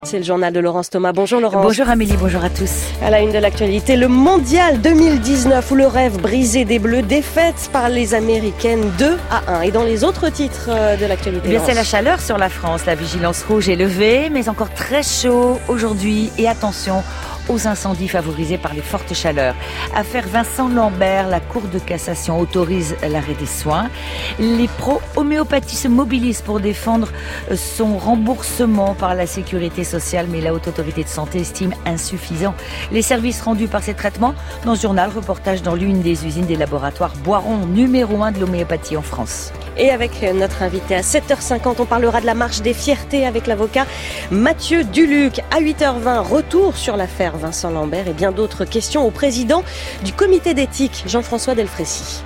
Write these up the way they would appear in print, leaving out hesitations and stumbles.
C'est le journal de Laurence Thomas. Bonjour Laurence. Bonjour Amélie, bonjour à tous. À la une de l'actualité, le mondial 2019 où le rêve brisé des Bleus, défaite par les Américaines 2-1. Et dans les autres titres de l'actualité, c'est la chaleur sur la France. La vigilance rouge est levée, mais encore très chaud aujourd'hui. Et attention aux incendies favorisés par les fortes chaleurs. Affaire Vincent Lambert, la Cour de cassation autorise l'arrêt des soins. Les pro-homéopathie se mobilisent pour défendre son remboursement par la sécurité sociale, mais la Haute Autorité de Santé estime insuffisant les services rendus par ces traitements. Dans ce journal, reportage dans l'une des usines des laboratoires Boiron, numéro 1 de l'homéopathie en France. Et avec notre invité à 7h50, on parlera de la marche des fiertés avec l'avocat Mathieu Duluc. À 8h20, retour sur l'affaire Vincent Lambert et bien d'autres questions au président du comité d'éthique, Jean-François Delfrécy.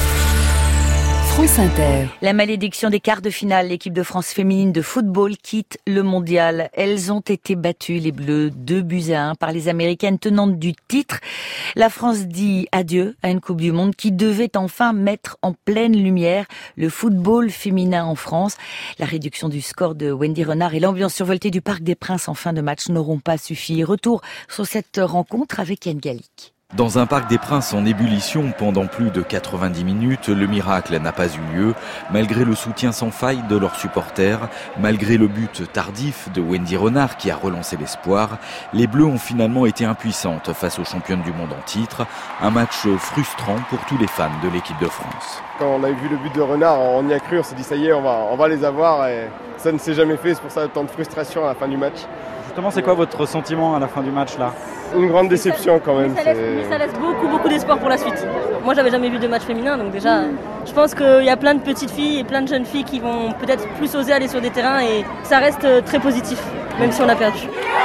France Inter. La malédiction des quarts de finale, l'équipe de France féminine de football quitte le mondial. Elles ont été battues, les Bleus, 2-1 par les Américaines tenantes du titre. La France dit adieu à une Coupe du Monde qui devait enfin mettre en pleine lumière le football féminin en France. La réduction du score de Wendy Renard et l'ambiance survoltée du Parc des Princes en fin de match n'auront pas suffi. Retour sur cette rencontre avec Yann Gallic. Dans un Parc des Princes en ébullition pendant plus de 90 minutes, le miracle n'a pas eu lieu, malgré le soutien sans faille de leurs supporters, malgré le but tardif de Wendy Renard qui a relancé l'espoir. Les Bleus ont finalement été impuissantes face aux championnes du monde en titre, un match frustrant pour tous les fans de l'équipe de France. Quand on a vu le but de Renard, on y a cru, on s'est dit ça y est, on va les avoir et ça ne s'est jamais fait, c'est pour ça tant de frustration à la fin du match. Justement, c'est quoi votre sentiment à la fin du match là ? Une grande déception quand même. Mais ça laisse beaucoup d'espoir pour la suite. Moi j'avais jamais vu de match féminin, donc déjà je pense qu'il y a plein de petites filles et plein de jeunes filles qui vont peut-être plus oser aller sur des terrains et ça reste très positif, même si on a perdu.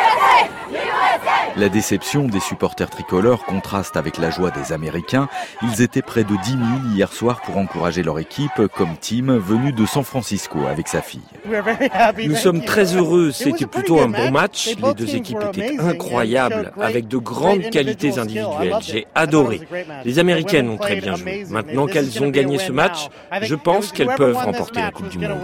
La déception des supporters tricolores contraste avec la joie des Américains. Ils étaient près de 10 000 hier soir pour encourager leur équipe, comme Tim, venu de San Francisco avec sa fille. Nous sommes très heureux, c'était plutôt un bon match. Les deux équipes étaient incroyables, avec de grandes qualités individuelles. J'ai adoré. Les Américaines ont très bien joué. Maintenant qu'elles ont gagné ce match, je pense qu'elles peuvent remporter la Coupe du Monde.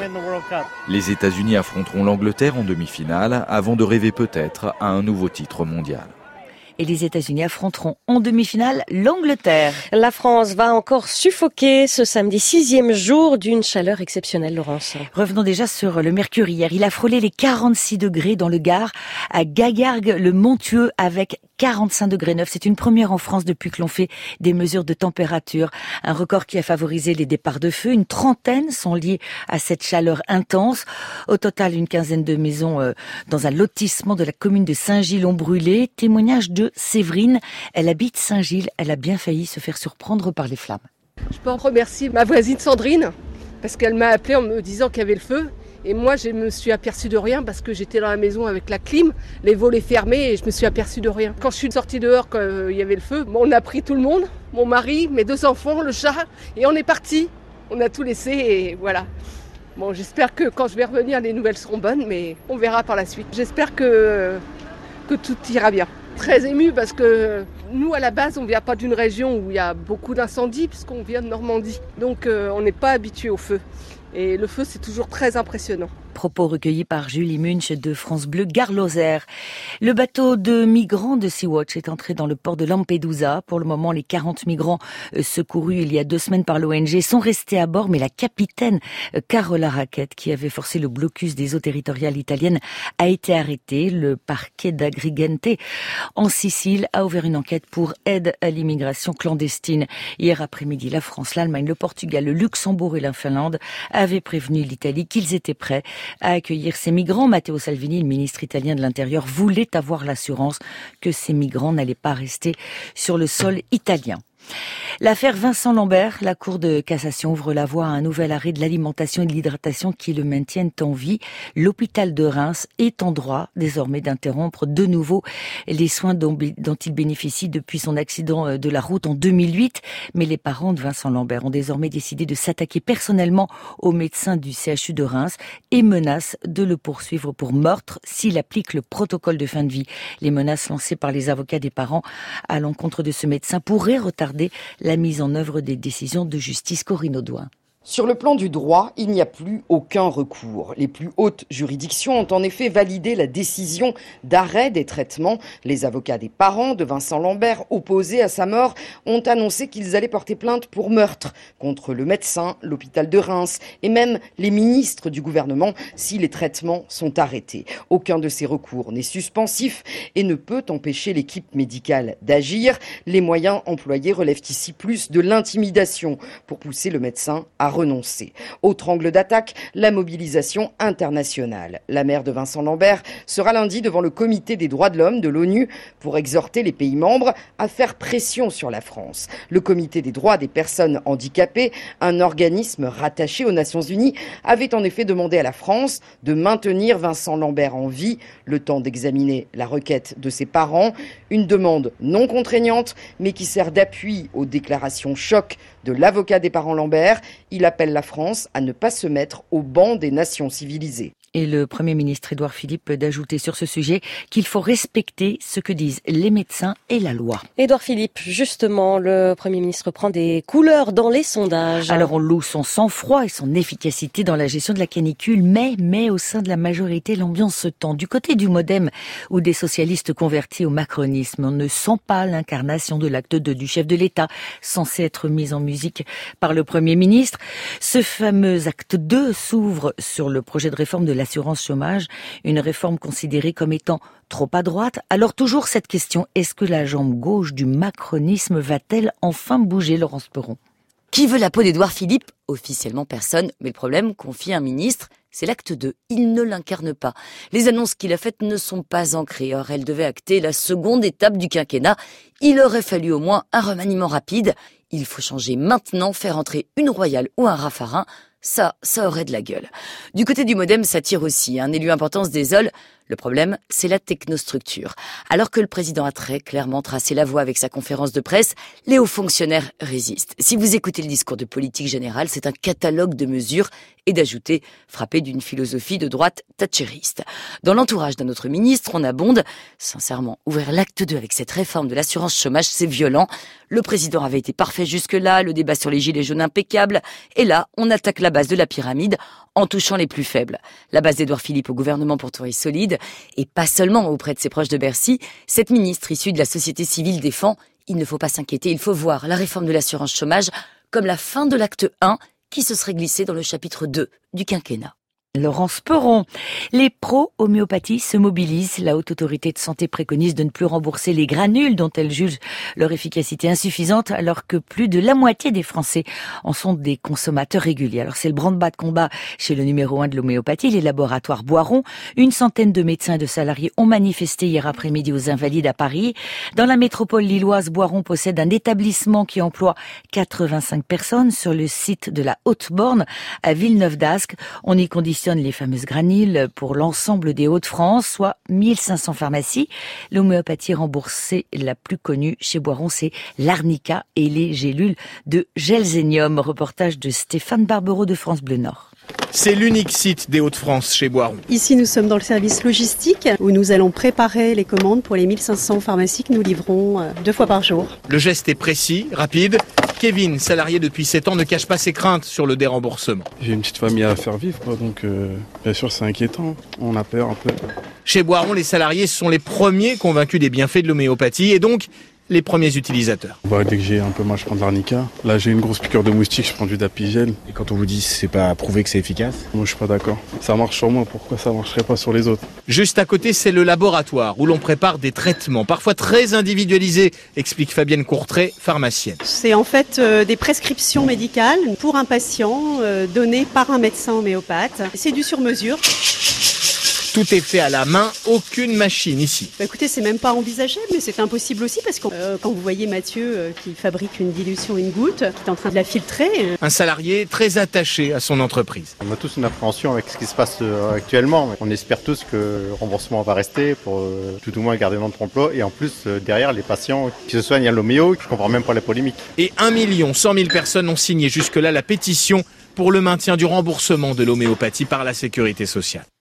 Les États-Unis affronteront l'Angleterre en demi-finale, avant de rêver peut-être à un nouveau titre mondial. Et les États-Unis affronteront en demi-finale l'Angleterre. La France va encore suffoquer ce samedi, 6e jour d'une chaleur exceptionnelle, Laurence. Revenons déjà sur le mercure hier. Il a frôlé les 46 degrés dans le Gard, à Gaillargues-le-Montueux, avec 45 degrés 9. C'est une première en France depuis que l'on fait des mesures de température. Un record qui a favorisé les départs de feu. Une trentaine sont liés à cette chaleur intense. Au total, une quinzaine de maisons dans un lotissement de la commune de Saint-Gilles ont brûlé. Témoignage de Séverine. Elle habite Saint-Gilles. Elle a bien failli se faire surprendre par les flammes. Je peux en remercier ma voisine Sandrine parce qu'elle m'a appelée en me disant qu'il y avait le feu. Et moi, je me suis aperçue de rien parce que j'étais dans la maison avec la clim, les volets fermés et je me suis aperçue de rien. Quand je suis sortie dehors, quand il y avait le feu, on a pris tout le monde, mon mari, mes 2 enfants, le chat, et on est parti. On a tout laissé et voilà. Bon, j'espère que quand je vais revenir, les nouvelles seront bonnes, mais on verra par la suite. J'espère que tout ira bien. Très émue parce que nous, à la base, on ne vient pas d'une région où il y a beaucoup d'incendies puisqu'on vient de Normandie. Donc, on n'est pas habitué au feu. Et le feu, c'est toujours très impressionnant. Propos recueillis par Julie Munch de France Bleu Gard-Lozère. Le bateau de migrants de Sea-Watch est entré dans le port de Lampedusa. Pour le moment, les 40 migrants secourus il y a 2 semaines par l'ONG sont restés à bord, mais la capitaine Carola Rackete, qui avait forcé le blocus des eaux territoriales italiennes, a été arrêtée. Le parquet d'Agrigente en Sicile a ouvert une enquête pour aide à l'immigration clandestine. Hier après-midi, la France, l'Allemagne, le Portugal, le Luxembourg et la Finlande avaient prévenu l'Italie qu'ils étaient prêts à accueillir ces migrants. Matteo Salvini, le ministre italien de l'Intérieur, voulait avoir l'assurance que ces migrants n'allaient pas rester sur le sol italien. L'affaire Vincent Lambert, la Cour de cassation ouvre la voie à un nouvel arrêt de l'alimentation et de l'hydratation qui le maintiennent en vie. L'hôpital de Reims est en droit désormais d'interrompre de nouveau les soins dont il bénéficie depuis son accident de la route en 2008. Mais les parents de Vincent Lambert ont désormais décidé de s'attaquer personnellement au médecin du CHU de Reims et menacent de le poursuivre pour meurtre s'il applique le protocole de fin de vie. Les menaces lancées par les avocats des parents à l'encontre de ce médecin pourraient retarder la mise en œuvre des décisions de justice. Corinne Audouin. Sur le plan du droit, il n'y a plus aucun recours. Les plus hautes juridictions ont en effet validé la décision d'arrêt des traitements. Les avocats des parents de Vincent Lambert, opposés à sa mort, ont annoncé qu'ils allaient porter plainte pour meurtre contre le médecin, l'hôpital de Reims et même les ministres du gouvernement si les traitements sont arrêtés. Aucun de ces recours n'est suspensif et ne peut empêcher l'équipe médicale d'agir. Les moyens employés relèvent ici plus de l'intimidation pour pousser le médecin à renoncer. Autre angle d'attaque, la mobilisation internationale. La mère de Vincent Lambert sera lundi devant le comité des droits de l'homme de l'ONU pour exhorter les pays membres à faire pression sur la France. Le comité des droits des personnes handicapées, un organisme rattaché aux Nations Unies, avait en effet demandé à la France de maintenir Vincent Lambert en vie, le temps d'examiner la requête de ses parents. Une demande non contraignante, mais qui sert d'appui aux déclarations choc de l'avocat des parents Lambert. Il appelle la France à ne pas se mettre au banc des nations civilisées. Et le Premier ministre Édouard Philippe d'ajouter sur ce sujet qu'il faut respecter ce que disent les médecins et la loi. Édouard Philippe, justement, le Premier ministre prend des couleurs dans les sondages. Alors on loue son sang-froid et son efficacité dans la gestion de la canicule, mais au sein de la majorité, l'ambiance se tend. Du côté du MoDem ou des socialistes convertis au macronisme, on ne sent pas l'incarnation de l'acte 2 du chef de l'État, censé être mis en musique par le Premier ministre. Ce fameux acte 2 s'ouvre sur le projet de réforme de l'assurance chômage, une réforme considérée comme étant trop à droite. Alors toujours cette question, est-ce que la jambe gauche du macronisme va-t-elle enfin bouger, Laurence Perron? Qui veut la peau d'Édouard Philippe? Officiellement personne, mais le problème, confie un ministre, c'est l'acte 2. Il ne l'incarne pas. Les annonces qu'il a faites ne sont pas ancrées. Or, elles devaient acter la seconde étape du quinquennat. Il aurait fallu au moins un remaniement rapide. Il faut changer maintenant, faire entrer une Royale ou un Raffarin. Ça aurait de la gueule. Du côté du MoDem, ça tire aussi. Un élu important se désole. Le problème, c'est la technostructure. Alors que le président a très clairement tracé la voie avec sa conférence de presse, les hauts fonctionnaires résistent. Si vous écoutez le discours de politique générale, c'est un catalogue de mesures et d'ajouter frappé d'une philosophie de droite thatchériste. Dans l'entourage d'un autre ministre, on abonde. Sincèrement, ouvrir l'acte 2 avec cette réforme de l'assurance chômage, c'est violent. Le président avait été parfait jusque-là, le débat sur les gilets jaunes impeccable. Et là, on attaque la base de la pyramide en touchant les plus faibles. La base d'Édouard Philippe au gouvernement pourtant est solide, et pas seulement auprès de ses proches de Bercy. Cette ministre issue de la société civile défend « Il ne faut pas s'inquiéter, il faut voir la réforme de l'assurance chômage comme la fin de l'acte 1 qui se serait glissé dans le chapitre 2 du quinquennat ». Laurence Perron. Les pro-homéopathie se mobilisent. La Haute Autorité de Santé préconise de ne plus rembourser les granules dont elle juge leur efficacité insuffisante, alors que plus de la moitié des Français en sont des consommateurs réguliers. Alors c'est le branle-bas de combat chez le numéro 1 de l'homéopathie, les laboratoires Boiron. Une centaine de médecins et de salariés ont manifesté hier après-midi aux Invalides à Paris. Dans la métropole lilloise, Boiron possède un établissement qui emploie 85 personnes sur le site de la Haute-Borne à Villeneuve-d'Ascq. On y conditionne les fameuses granules pour l'ensemble des Hauts-de-France, soit 1500 pharmacies. L'homéopathie remboursée la plus connue chez Boiron, c'est l'arnica et les gélules de gelzénium. Reportage de Stéphane Barbero de France Bleu Nord. C'est l'unique site des Hauts-de-France chez Boiron. Ici, nous sommes dans le service logistique où nous allons préparer les commandes pour les 1500 pharmacies que nous livrons 2 fois par jour. Le geste est précis, rapide. Kevin, salarié depuis 7 ans, ne cache pas ses craintes sur le déremboursement. J'ai une petite famille à faire vivre, donc bien sûr c'est inquiétant. On a peur un peu. Chez Boiron, les salariés sont les premiers convaincus des bienfaits de l'homéopathie et donc les premiers utilisateurs. Dès que j'ai un peu mal, je prends de l'arnica. Là, j'ai une grosse piqûre de moustique, je prends du Dapigel. Et quand on vous dit c'est pas prouvé que c'est efficace? Moi, je suis pas d'accord. Ça marche sur moi, pourquoi ça marcherait pas sur les autres? Juste à côté, c'est le laboratoire où l'on prépare des traitements, parfois très individualisés, explique Fabienne Courtrai, pharmacienne. C'est en fait des prescriptions médicales pour un patient données par un médecin homéopathe. C'est du sur-mesure. Tout est fait à la main, aucune machine ici. Écoutez, c'est même pas envisagé, mais c'est impossible aussi parce que quand vous voyez Mathieu qui fabrique une dilution, une goutte, qui est en train de la filtrer. Un salarié très attaché à son entreprise. On a tous une appréhension avec ce qui se passe actuellement. On espère tous que le remboursement va rester pour tout au moins garder notre emploi. Et en plus, derrière, les patients qui se soignent à l'homéo, je comprends même pas la polémique. Et 1 100 000 personnes ont signé jusque-là la pétition pour le maintien du remboursement de l'homéopathie par la sécurité sociale.